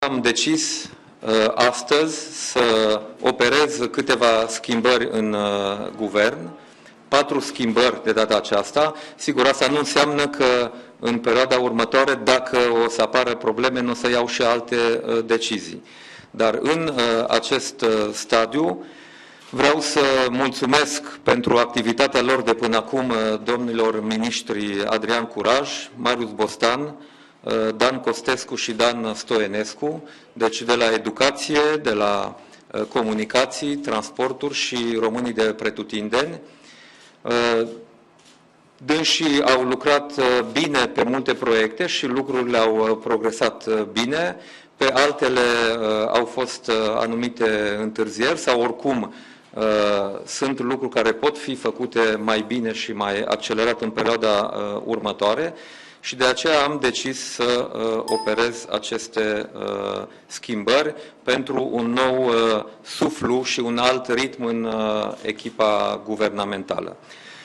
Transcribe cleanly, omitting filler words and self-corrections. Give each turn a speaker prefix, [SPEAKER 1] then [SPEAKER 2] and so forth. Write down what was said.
[SPEAKER 1] Am decis astăzi să operez câteva schimbări în guvern, 4 schimbări de data aceasta. Sigur, asta nu înseamnă că în perioada următoare, dacă o să apară probleme, nu o să iau și alte decizii. Dar în acest stadiu vreau să mulțumesc pentru activitatea lor de până acum domnilor miniștri Adrian Curaj, Marius Bostan, Dan Costescu și Dan Stoienescu, deci de la educație, de la comunicații, transporturi și românii de pretutindeni. Dânsii au lucrat bine pe multe proiecte și lucrurile au progresat bine, pe altele au fost anumite întârzieri sau oricum sunt lucruri care pot fi făcute mai bine și mai accelerat în perioada următoare. Și de aceea am decis să operez aceste schimbări pentru un nou suflu și un alt ritm în echipa guvernamentală.